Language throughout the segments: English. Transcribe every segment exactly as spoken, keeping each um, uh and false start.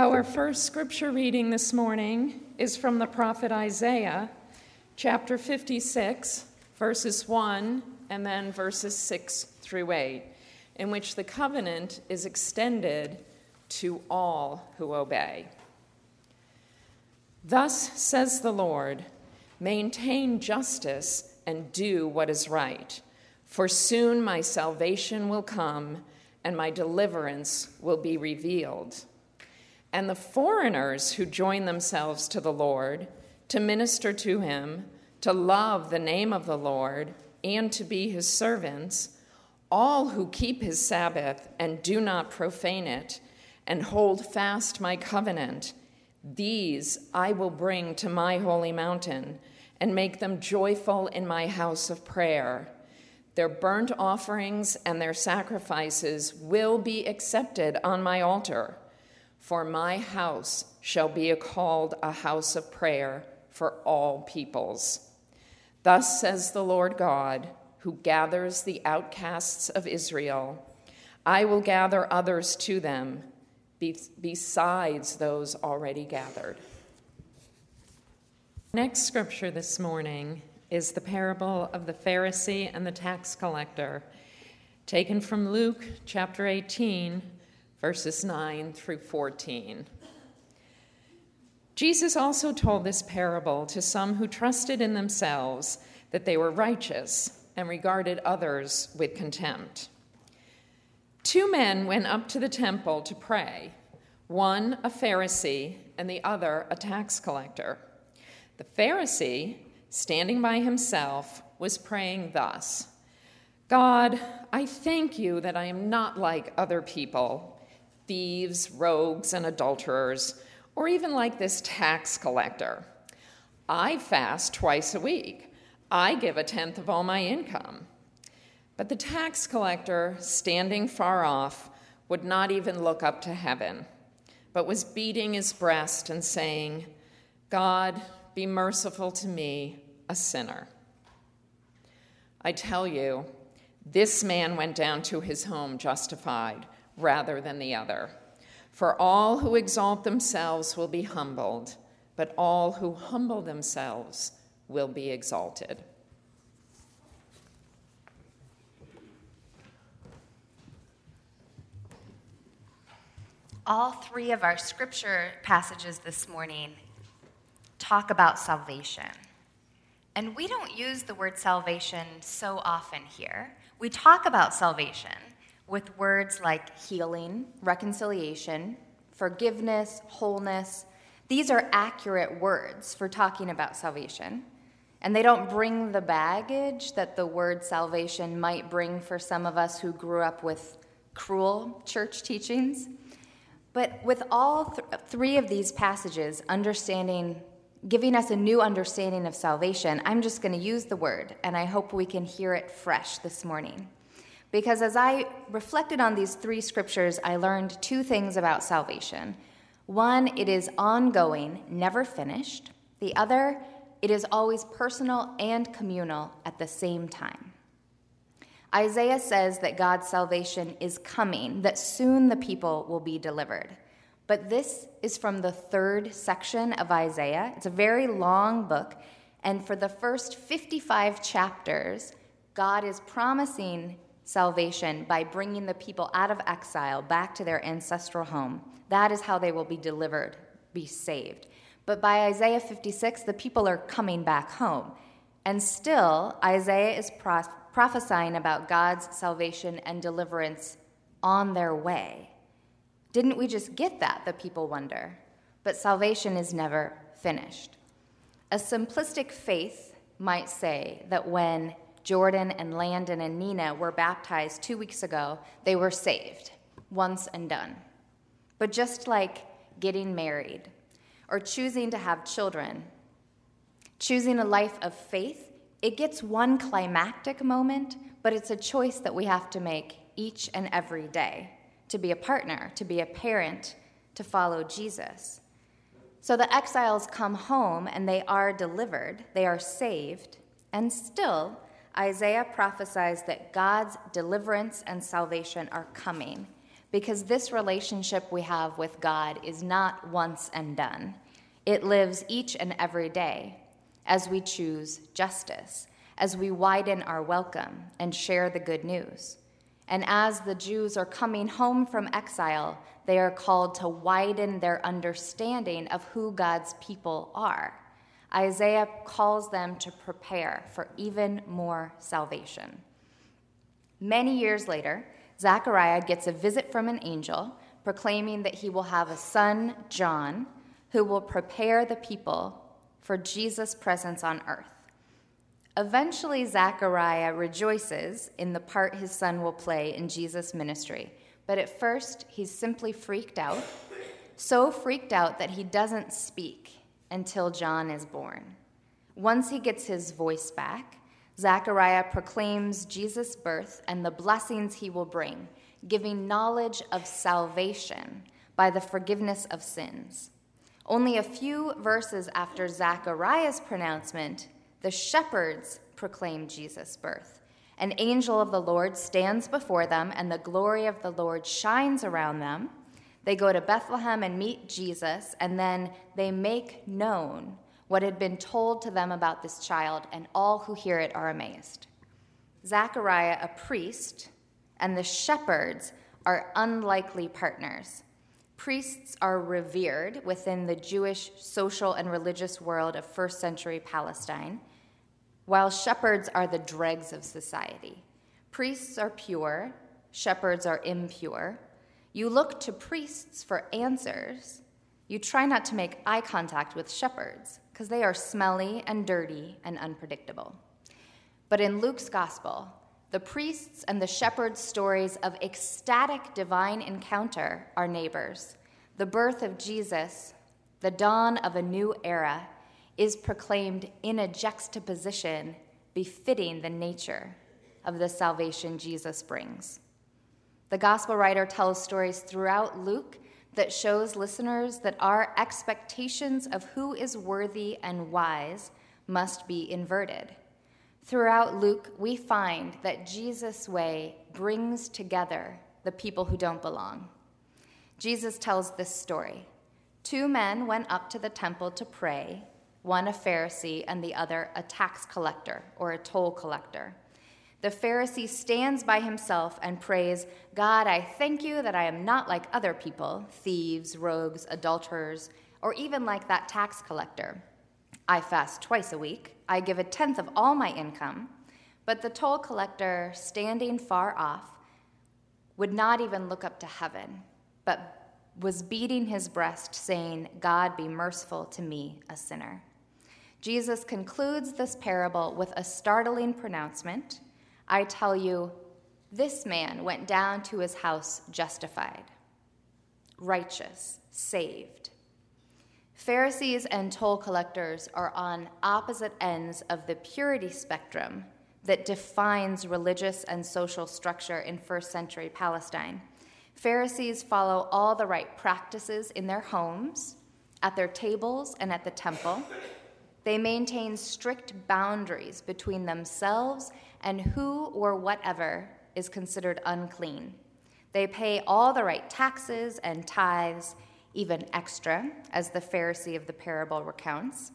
Our first scripture reading this morning is from the prophet Isaiah, chapter fifty-six, verses one, and then verses six through eight, in which the covenant is extended to all who obey. Thus says the Lord, maintain justice and do what is right, for soon my salvation will come and my deliverance will be revealed. And the foreigners who join themselves to the Lord, to minister to him, to love the name of the Lord, and to be his servants, all who keep his Sabbath and do not profane it, and hold fast my covenant, these I will bring to my holy mountain, and make them joyful in my house of prayer. Their burnt offerings and their sacrifices will be accepted on my altar. For my house shall be called a house of prayer for all peoples. Thus says the Lord God, who gathers the outcasts of Israel. I will gather others to them, be- besides those already gathered. Next scripture this morning is the parable of the Pharisee and the tax collector, taken from Luke chapter eighteen, verses nine through fourteen. Jesus also told this parable to some who trusted in themselves that they were righteous and regarded others with contempt. Two men went up to the temple to pray, one a Pharisee and the other a tax collector. The Pharisee, standing by himself, was praying thus, God, I thank you that I am not like other people, thieves, rogues, and adulterers, or even like this tax collector. I fast twice a week. I give a tenth of all my income. But the tax collector, standing far off, would not even look up to heaven, but was beating his breast and saying, God, be merciful to me, a sinner. I tell you, this man went down to his home justified, rather than the other. For all who exalt themselves will be humbled, but all who humble themselves will be exalted. All three of our scripture passages this morning talk about salvation. And we don't use the word salvation so often here. We talk about salvation with words like healing, reconciliation, forgiveness, wholeness. These are accurate words for talking about salvation, and they don't bring the baggage that the word salvation might bring for some of us who grew up with cruel church teachings. But with all th- three of these passages, understanding, giving us a new understanding of salvation, I'm just going to use the word, and I hope we can hear it fresh this morning. Because as I reflected on these three scriptures, I learned two things about salvation. One, it is ongoing, never finished. The other, it is always personal and communal at the same time. Isaiah says that God's salvation is coming, that soon the people will be delivered. But this is from the third section of Isaiah. It's a very long book, and for the first fifty-five chapters, God is promising salvation by bringing the people out of exile back to their ancestral home. That is how they will be delivered, be saved. But by Isaiah fifty-six, the people are coming back home. And still, Isaiah is pro- prophesying about God's salvation and deliverance on their way. Didn't we just get that, the people wonder? But salvation is never finished. A simplistic faith might say that when Jordan and Landon and Nina were baptized two weeks ago, they were saved, once and done. But just like getting married or choosing to have children, choosing a life of faith, it gets one climactic moment, but it's a choice that we have to make each and every day to be a partner, to be a parent, to follow Jesus. So the exiles come home and they are delivered, they are saved, and still Isaiah prophesies that God's deliverance and salvation are coming. because this relationship we have with God is not once and done. It lives each and every day as we choose justice, as we widen our welcome and share the good news. And as the Jews are coming home from exile, they are called to widen their understanding of who God's people are. Isaiah calls them to prepare for even more salvation. Many years later, Zechariah gets a visit from an angel proclaiming that he will have a son, John, who will prepare the people for Jesus' presence on earth. Eventually, Zechariah rejoices in the part his son will play in Jesus' ministry, but at first, he's simply freaked out, so freaked out that he doesn't speak until John is born. Once he gets his voice back, Zechariah proclaims Jesus' birth and the blessings he will bring, giving knowledge of salvation by the forgiveness of sins. Only a few verses after Zechariah's pronouncement, the shepherds proclaim Jesus' birth. An angel of the Lord stands before them, and the glory of the Lord shines around them. They go to Bethlehem and meet Jesus, and then they make known what had been told to them about this child, and all who hear it are amazed. Zechariah, a priest, and the shepherds are unlikely partners. Priests are revered within the Jewish social and religious world of first century Palestine, while shepherds are the dregs of society. Priests are pure, shepherds are impure. You look to priests for answers. You try not to make eye contact with shepherds, because they are smelly and dirty and unpredictable. But in Luke's gospel, the priests and the shepherds' stories of ecstatic divine encounter are neighbors. The birth of Jesus, the dawn of a new era, is proclaimed in a juxtaposition befitting the nature of the salvation Jesus brings. The gospel writer tells stories throughout Luke that shows listeners that our expectations of who is worthy and wise must be inverted. Throughout Luke, we find that Jesus' way brings together the people who don't belong. Jesus tells this story. Two men went up to the temple to pray, one a Pharisee and the other a tax collector or a toll collector. The Pharisee stands by himself and prays, "God, I thank you that I am not like other people, thieves, rogues, adulterers, or even like that tax collector. I fast twice a week. I give a tenth of all my income." But the toll collector, standing far off, would not even look up to heaven, but was beating his breast, saying, "God, be merciful to me, a sinner." Jesus concludes this parable with a startling pronouncement. I tell you, this man went down to his house justified, righteous, saved. Pharisees and toll collectors are on opposite ends of the purity spectrum that defines religious and social structure in first century Palestine. Pharisees follow all the right practices in their homes, at their tables, and at the temple. They maintain strict boundaries between themselves and who or whatever is considered unclean. They pay all the right taxes and tithes, even extra, as the Pharisee of the parable recounts.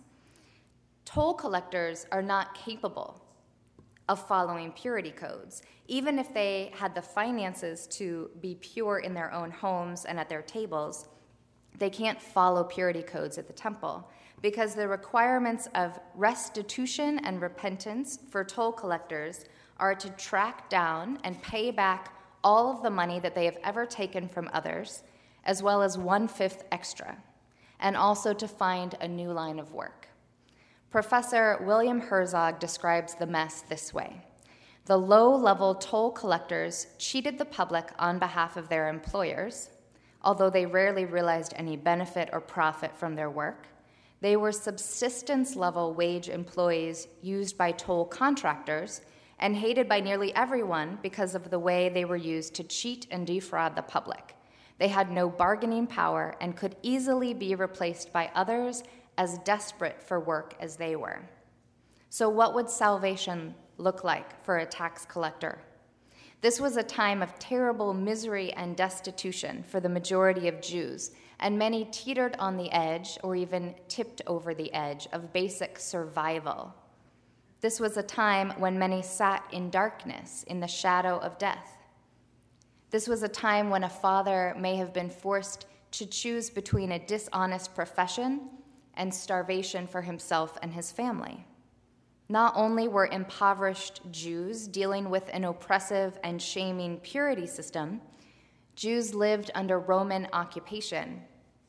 Toll collectors are not capable of following purity codes. Even if they had the finances to be pure in their own homes and at their tables, they can't follow purity codes at the temple because the requirements of restitution and repentance for toll collectors are to track down and pay back all of the money that they have ever taken from others, as well as one-fifth extra, and also to find a new line of work. Professor William Herzog describes the mess this way. The low-level toll collectors cheated the public on behalf of their employers, although they rarely realized any benefit or profit from their work. They were subsistence-level wage employees used by toll contractors and hated by nearly everyone because of the way they were used to cheat and defraud the public. They had no bargaining power and could easily be replaced by others as desperate for work as they were. So what would salvation look like for a tax collector? This was a time of terrible misery and destitution for the majority of Jews, and many teetered on the edge or even tipped over the edge of basic survival. This was a time when many sat in darkness, in the shadow of death. This was a time when a father may have been forced to choose between a dishonest profession and starvation for himself and his family. Not only were impoverished Jews dealing with an oppressive and shaming purity system, Jews lived under Roman occupation.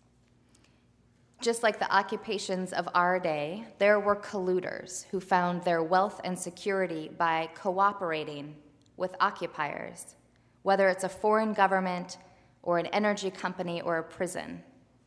Just like the occupations of our day, there were colluders who found their wealth and security by cooperating with occupiers, whether it's a foreign government or an energy company or a prison.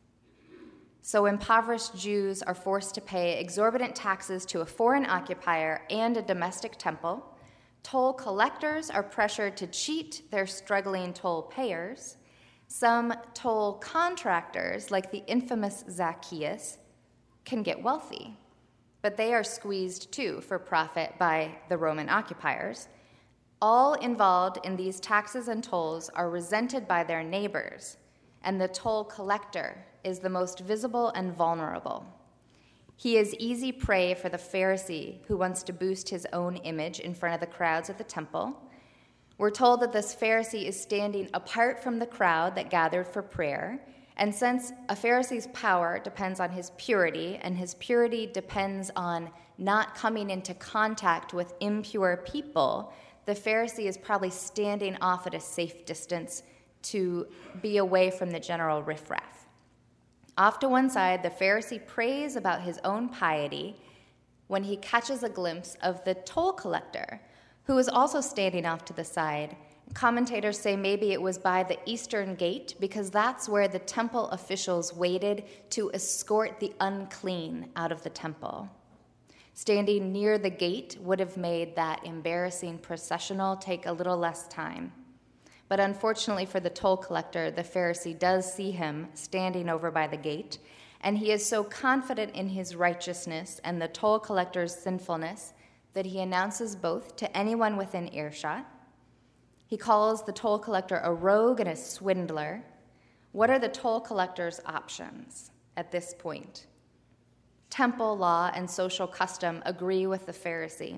So impoverished Jews are forced to pay exorbitant taxes to a foreign occupier and a domestic temple. Toll collectors are pressured to cheat their struggling toll payers. Some toll contractors, like the infamous Zacchaeus, can get wealthy, but they are squeezed too for profit by the Roman occupiers. All involved in these taxes and tolls are resented by their neighbors, and the toll collector is the most visible and vulnerable. He is easy prey for the Pharisee who wants to boost his own image in front of the crowds at the temple. We're told that this Pharisee is standing apart from the crowd that gathered for prayer, and since a Pharisee's power depends on his purity, and his purity depends on not coming into contact with impure people, the Pharisee is probably standing off at a safe distance to be away from the general riffraff. Off to one side, the Pharisee prays about his own piety when he catches a glimpse of the toll collector, who is also standing off to the side. Commentators say maybe it was by the eastern gate because that's where the temple officials waited to escort the unclean out of the temple. Standing near the gate would have made that embarrassing processional take a little less time. But unfortunately for the toll collector, the Pharisee does see him standing over by the gate, and he is so confident in his righteousness and the toll collector's sinfulness that he announces both to anyone within earshot. He calls the toll collector a rogue and a swindler. What are the toll collector's options at this point? Temple law and social custom agree with the Pharisee.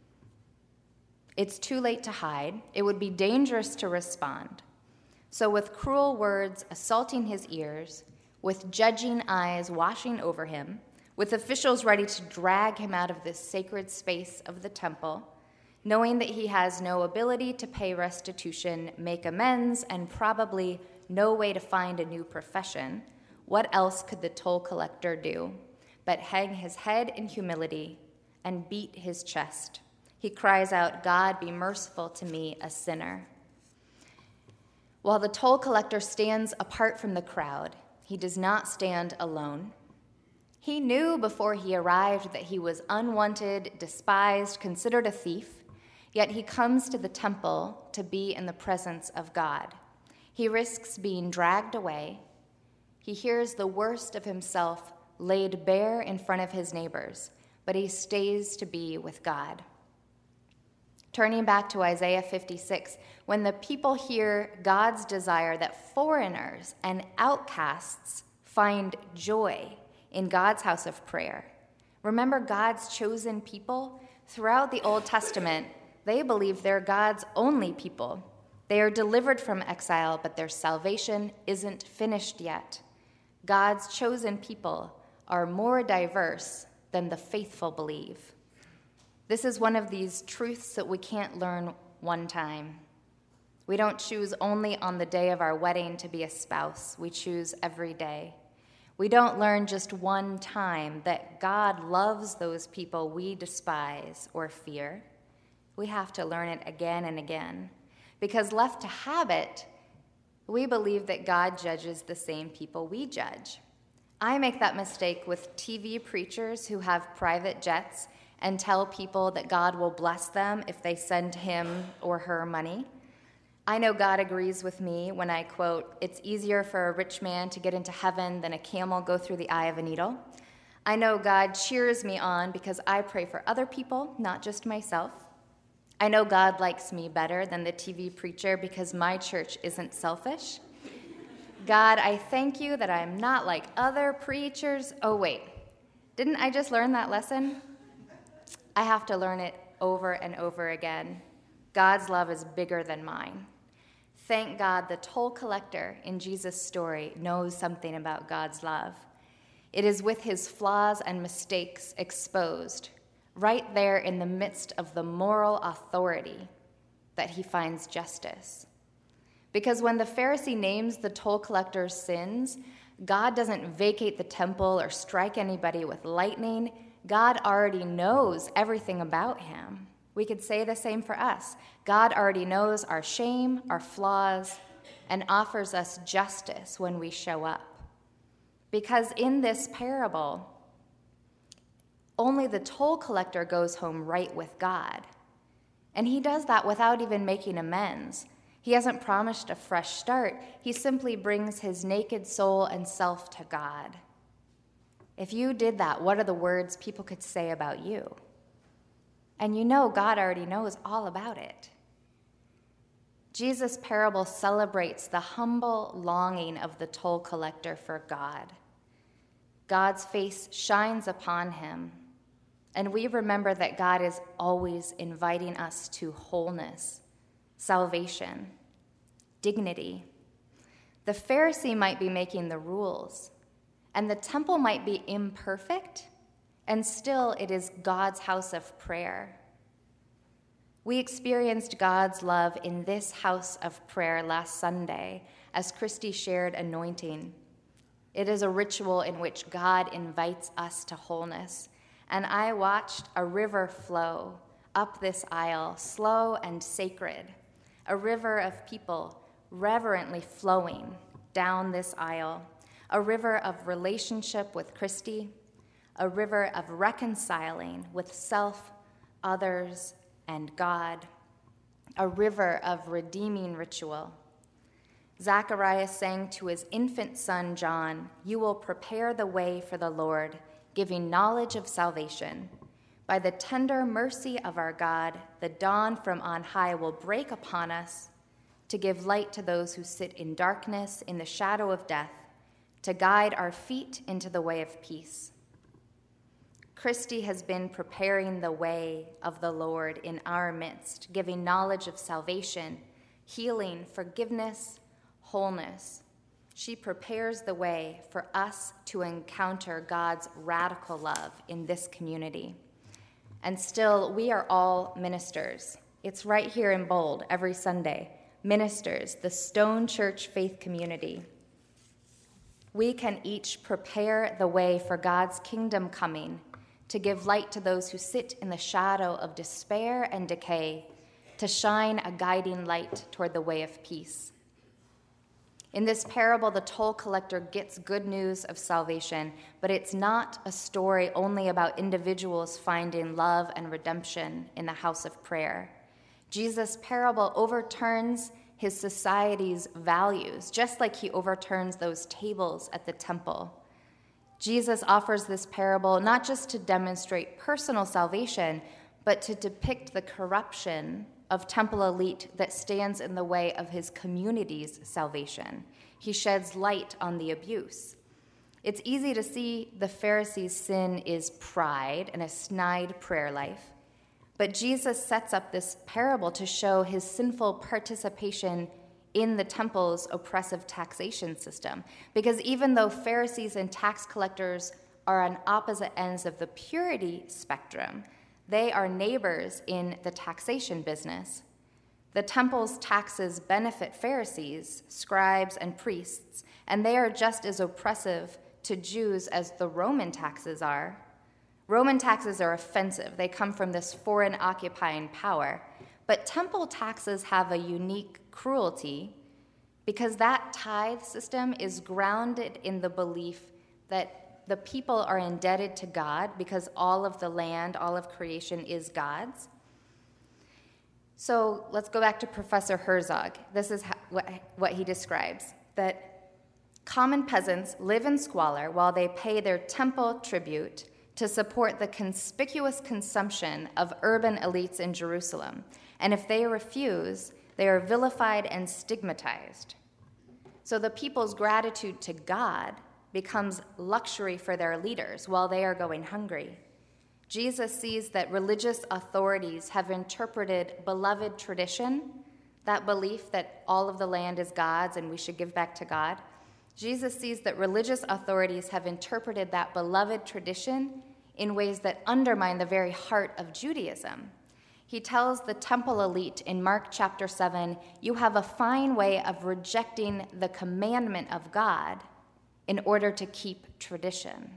It's too late to hide. It would be dangerous to respond. So with cruel words assaulting his ears, with judging eyes washing over him, with officials ready to drag him out of this sacred space of the temple, knowing that he has no ability to pay restitution, make amends, and probably no way to find a new profession, what else could the toll collector do but hang his head in humility and beat his chest? He cries out, "God, be merciful to me, a sinner." While the toll collector stands apart from the crowd, he does not stand alone. He knew before he arrived that he was unwanted, despised, considered a thief, yet he comes to the temple to be in the presence of God. He risks being dragged away. He hears the worst of himself laid bare in front of his neighbors, but he stays to be with God. Turning back to Isaiah fifty-six, when the people hear God's desire that foreigners and outcasts find joy in God's house of prayer. Remember God's chosen people? Throughout the Old Testament, they believe they're God's only people. They are delivered from exile, but their salvation isn't finished yet. God's chosen people are more diverse than the faithful believe. This is one of these truths that we can't learn one time. We don't choose only on the day of our wedding to be a spouse. We choose every day. We don't learn just one time that God loves those people we despise or fear. We have to learn it again and again, because left to habit, we believe that God judges the same people we judge. I make that mistake with T V preachers who have private jets and tell people that God will bless them if they send him or her money. I know God agrees with me when I quote, "It's easier for a rich man to get into heaven than a camel go through the eye of a needle." I know God cheers me on because I pray for other people, not just myself. I know God likes me better than the T V preacher because my church isn't selfish. God, I thank you that I'm not like other preachers. Oh, wait, didn't I just learn that lesson? I have to learn it over and over again. God's love is bigger than mine. Thank God the toll collector in Jesus' story knows something about God's love. It is with his flaws and mistakes exposed, right there in the midst of the moral authority, that he finds justice. Because when the Pharisee names the toll collector's sins, God doesn't vacate the temple or strike anybody with lightning. God already knows everything about him. We could say the same for us. God already knows our shame, our flaws, and offers us justice when we show up. Because in this parable, only the toll collector goes home right with God. And he does that without even making amends. He hasn't promised a fresh start. He simply brings his naked soul and self to God. If you did that, what are the words people could say about you? And you know God already knows all about it. Jesus' parable celebrates the humble longing of the toll collector for God. God's face shines upon him, and we remember that God is always inviting us to wholeness, salvation, dignity. The Pharisee might be making the rules, and the temple might be imperfect, and still it is God's house of prayer. We experienced God's love in this house of prayer last Sunday as Christy shared anointing. It is a ritual in which God invites us to wholeness, and I watched a river flow up this aisle, slow and sacred, a river of people reverently flowing down this aisle, a river of relationship with Christy, a river of reconciling with self, others, and God, a river of redeeming ritual. Zacharias sang to his infant son John, "You will prepare the way for the Lord, giving knowledge of salvation. By the tender mercy of our God, the dawn from on high will break upon us to give light to those who sit in darkness, in the shadow of death, to guide our feet into the way of peace." Christy has been preparing the way of the Lord in our midst, giving knowledge of salvation, healing, forgiveness, wholeness. She prepares the way for us to encounter God's radical love in this community. And still, we are all ministers. It's right here in bold every Sunday. Ministers, the Stone Church faith community. We can each prepare the way for God's kingdom coming, to give light to those who sit in the shadow of despair and decay, to shine a guiding light toward the way of peace. In this parable, the toll collector gets good news of salvation, but it's not a story only about individuals finding love and redemption in the house of prayer. Jesus' parable overturns his society's values, just like he overturns those tables at the temple. Jesus offers this parable not just to demonstrate personal salvation, but to depict the corruption of temple elite that stands in the way of his community's salvation. He sheds light on the abuse. It's easy to see the Pharisees' sin is pride and a snide prayer life, but Jesus sets up this parable to show his sinful participation in the temple's oppressive taxation system. Because even though Pharisees and tax collectors are on opposite ends of the purity spectrum, they are neighbors in the taxation business. The temple's taxes benefit Pharisees, scribes, and priests, and they are just as oppressive to Jews as the Roman taxes are. Roman taxes are offensive. They come from this foreign occupying power. But temple taxes have a unique cruelty because that tithe system is grounded in the belief that the people are indebted to God because all of the land, all of creation is God's. So let's go back to Professor Herzog. This is what, what he describes, that common peasants live in squalor while they pay their temple tribute to support the conspicuous consumption of urban elites in Jerusalem. and if they refuse, they are vilified and stigmatized. So the people's gratitude to God becomes luxury for their leaders while they are going hungry. Jesus sees that religious authorities have interpreted beloved tradition, that belief that all of the land is God's and we should give back to God. Jesus sees that religious authorities have interpreted that beloved tradition in ways that undermine the very heart of Judaism. He tells the temple elite in Mark chapter seven, you have a fine way of rejecting the commandment of God in order to keep tradition.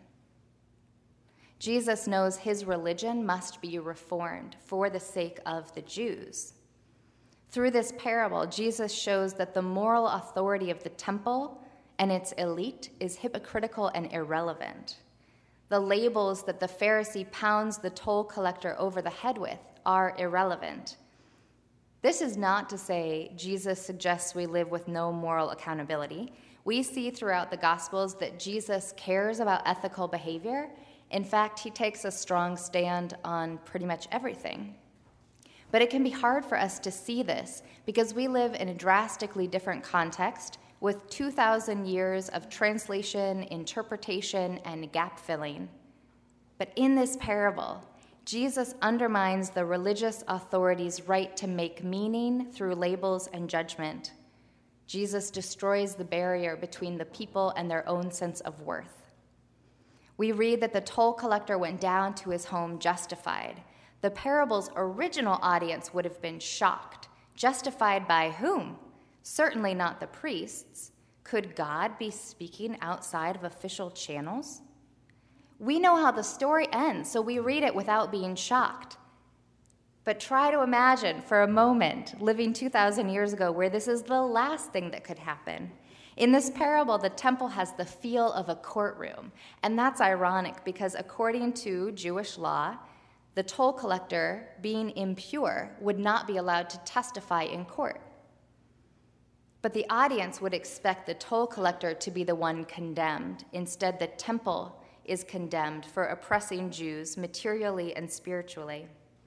Jesus knows his religion must be reformed for the sake of the Jews. Through this parable, Jesus shows that the moral authority of the temple and its elite is hypocritical and irrelevant. The labels that the Pharisee pounds the toll collector over the head with are irrelevant. This is not to say Jesus suggests we live with no moral accountability. We see throughout the Gospels that Jesus cares about ethical behavior. In fact, he takes a strong stand on pretty much everything. But it can be hard for us to see this because we live in a drastically different context with two thousand years of translation, interpretation, and gap filling. But in this parable, Jesus undermines the religious authorities' right to make meaning through labels and judgment. Jesus destroys the barrier between the people and their own sense of worth. We read that the toll collector went down to his home justified. The parable's original audience would have been shocked. Justified by whom? Certainly not the priests. Could God be speaking outside of official channels? We know how the story ends, so we read it without being shocked. But try to imagine for a moment living two thousand years ago where this is the last thing that could happen. In this parable, the temple has the feel of a courtroom, and that's ironic because according to Jewish law, the toll collector, being impure, would not be allowed to testify in court. But the audience would expect the toll collector to be the one condemned. Instead, the temple is condemned for oppressing Jews materially and spiritually.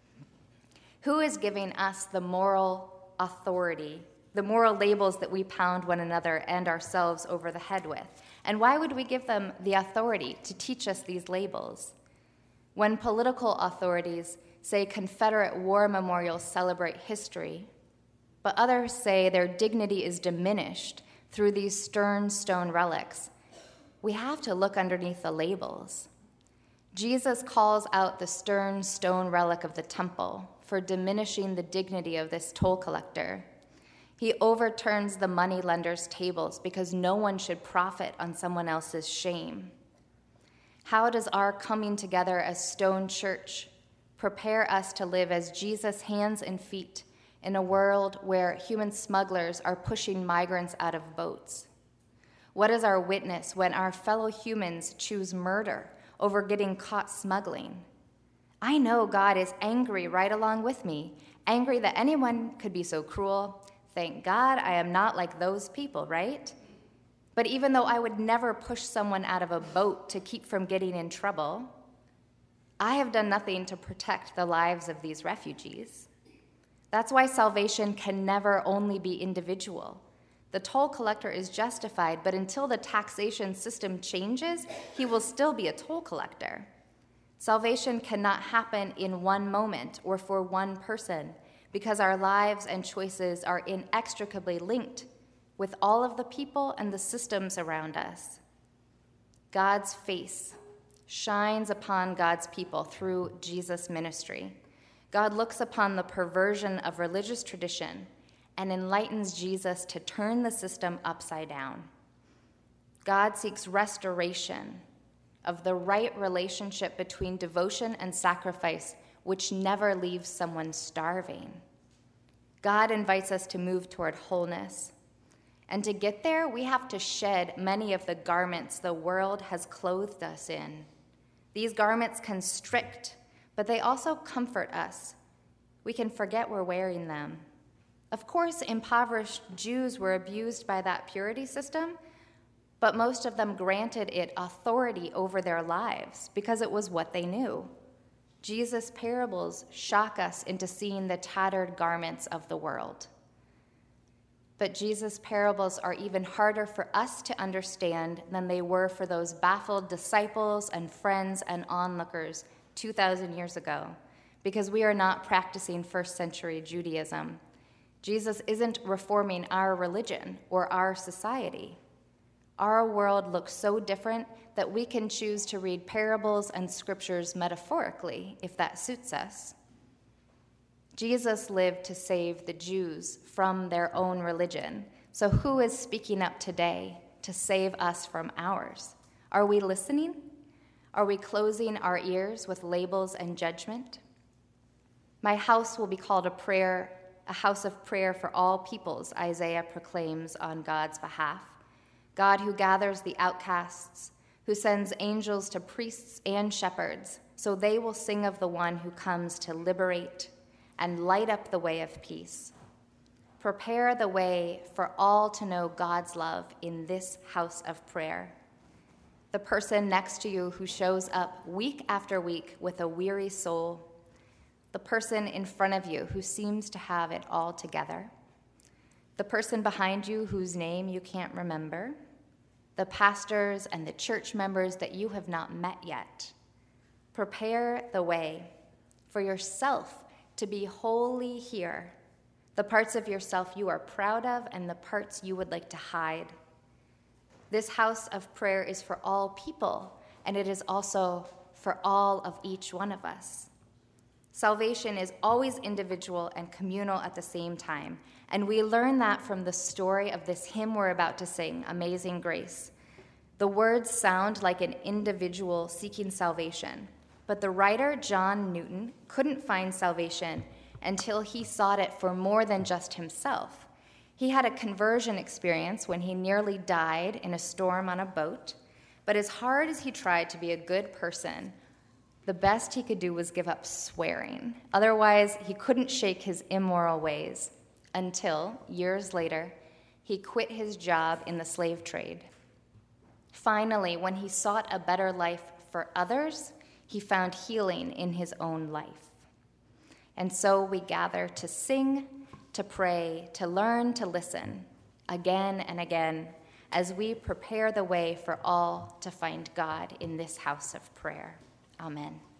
Who is giving us the moral authority, the moral labels that we pound one another and ourselves over the head with? And why would we give them the authority to teach us these labels? When political authorities say Confederate war memorials celebrate history, but others say their dignity is diminished through these stern stone relics, we have to look underneath the labels. Jesus calls out the stern stone relic of the temple for diminishing the dignity of this toll collector. He overturns the moneylender's tables because no one should profit on someone else's shame. How does our coming together as Stone Church prepare us to live as Jesus' hands and feet in a world where human smugglers are pushing migrants out of boats? What is our witness when our fellow humans choose murder over getting caught smuggling? I know God is angry right along with me, angry that anyone could be so cruel. Thank God I am not like those people, right? But even though I would never push someone out of a boat to keep from getting in trouble, I have done nothing to protect the lives of these refugees. That's why salvation can never only be individual. The toll collector is justified, but until the taxation system changes, he will still be a toll collector. Salvation cannot happen in one moment or for one person because our lives and choices are inextricably linked with all of the people and the systems around us. God's face shines upon God's people through Jesus' ministry. God looks upon the perversion of religious tradition and enlightens Jesus to turn the system upside down. God seeks restoration of the right relationship between devotion and sacrifice, which never leaves someone starving. God invites us to move toward wholeness. And to get there, we have to shed many of the garments the world has clothed us in. These garments constrict, but they also comfort us. We can forget we're wearing them. Of course, impoverished Jews were abused by that purity system, but most of them granted it authority over their lives because it was what they knew. Jesus' parables shock us into seeing the tattered garments of the world. But Jesus' parables are even harder for us to understand than they were for those baffled disciples and friends and onlookers two thousand years ago, because we are not practicing first century Judaism. Jesus isn't reforming our religion or our society. Our world looks so different that we can choose to read parables and scriptures metaphorically if that suits us. Jesus lived to save the Jews from their own religion. So who is speaking up today to save us from ours? Are we listening? Are we closing our ears with labels and judgment? My house will be called a prayer, a house of prayer for all peoples, Isaiah proclaims on God's behalf. God who gathers the outcasts, who sends angels to priests and shepherds, so they will sing of the one who comes to liberate and light up the way of peace. Prepare the way for all to know God's love in this house of prayer. The person next to you who shows up week after week with a weary soul. The person in front of you who seems to have it all together. The person behind you whose name you can't remember. The pastors and the church members that you have not met yet. Prepare the way for yourself to be wholly here, the parts of yourself you are proud of and the parts you would like to hide. This house of prayer is for all people, and it is also for all of each one of us. Salvation is always individual and communal at the same time, and we learn that from the story of this hymn we're about to sing, Amazing Grace. The words sound like an individual seeking salvation, but the writer, John Newton, couldn't find salvation until he sought it for more than just himself. He had a conversion experience when he nearly died in a storm on a boat, but as hard as he tried to be a good person, the best he could do was give up swearing. Otherwise, he couldn't shake his immoral ways until, years later, he quit his job in the slave trade. Finally, when he sought a better life for others, he found healing in his own life. And so we gather to sing, to pray, to learn, to listen, again and again, as we prepare the way for all to find God in this house of prayer. Amen.